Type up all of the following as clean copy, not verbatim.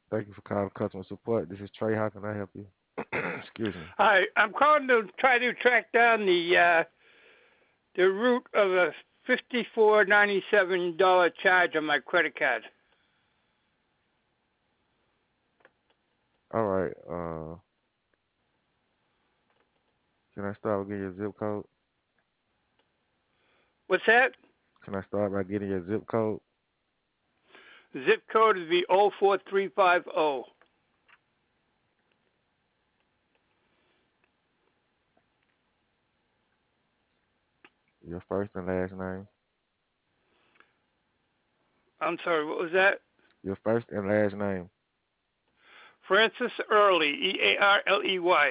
Thank you for calling customer support. This is Trey. How can I help you? Excuse me. Hi, I'm calling to try to track down the root of a $54.97 charge on my credit card. All right. Can I start with getting your zip code? What's that? Can I start by getting your zip code? Zip code would be 04350. Your first and last name? I'm sorry, what was that? Your first and last name. Francis Early, Earley.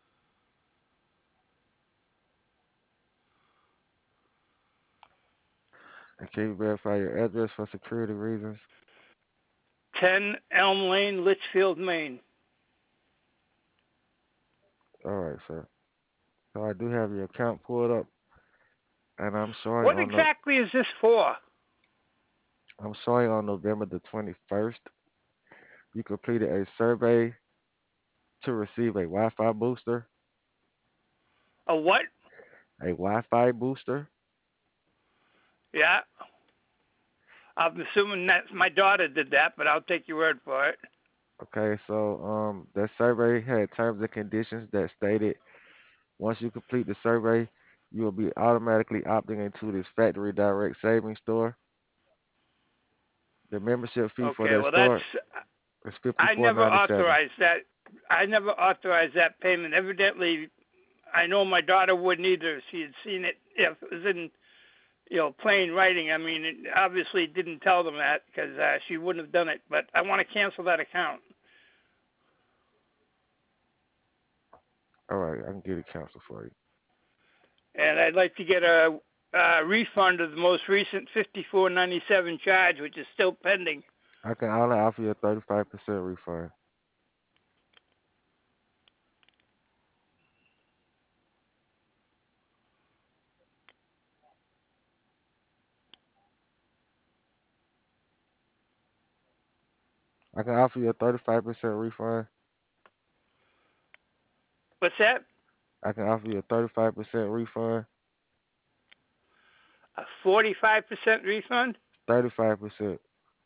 And can you verify your address for security reasons? 10 Elm Lane, Litchfield, Maine. All right, sir. So I do have your account pulled up, and What exactly is this for? I'm showing on November the 21st. You completed a survey to receive a Wi-Fi booster. A what? A Wi-Fi booster. Yeah, I'm assuming that my daughter did that, but I'll take your word for it. Okay, so that survey had terms and conditions that stated once you complete the survey, you will be automatically opting into this factory direct savings store. The membership fee for Okay, that well that's store is I never $54.97. authorized that. I never authorized that payment. Evidently, I know my daughter wouldn't either. She had seen it if it was in plain writing. I mean, it obviously didn't tell them that because she wouldn't have done it. But I want to cancel that account, All right, I can get it canceled for you. and I'd like to get a refund of the most recent 54.97 charge, which is still pending. I can only offer you a 35% refund. I can offer you a 35% refund. What's that? I can offer you a 35% refund. A 45% refund? 35%.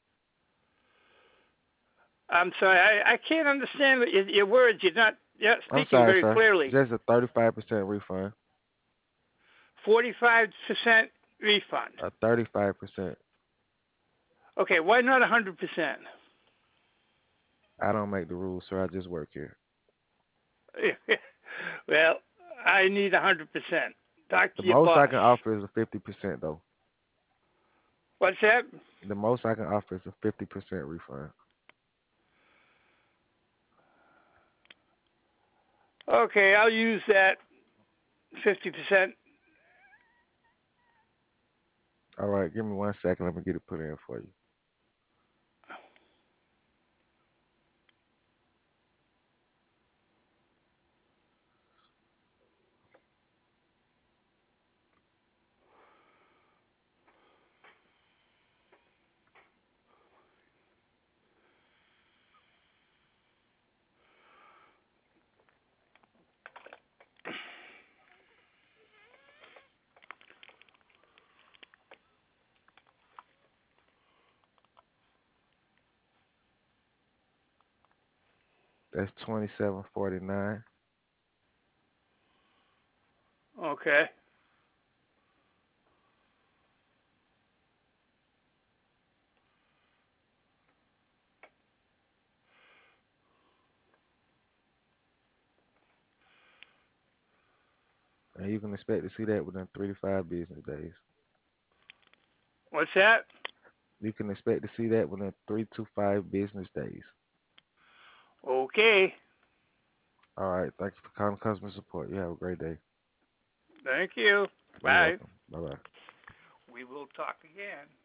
I'm sorry, I can't understand your words. You're not I'm speaking sorry, very sir. clearly. Just a 35% refund. 45% refund. A 35%. Okay, why not 100%? I don't make the rules, sir. I just work here. Well, I need 100%. Talk The to your most I boss. can offer is a 50% though. What's that? The most I can offer is a 50% refund. Okay, I'll use that 50%. All right, give me 1 second. Let me get it put in for you. That's 27.49. Okay. And you can expect to see that within 3 to 5 business days. What's that? You can expect to see that within 3 to 5 business days. Okay. All right, thank you for calling customer support. You have a great day. Thank you. You're Bye. welcome. Bye bye. We will talk again.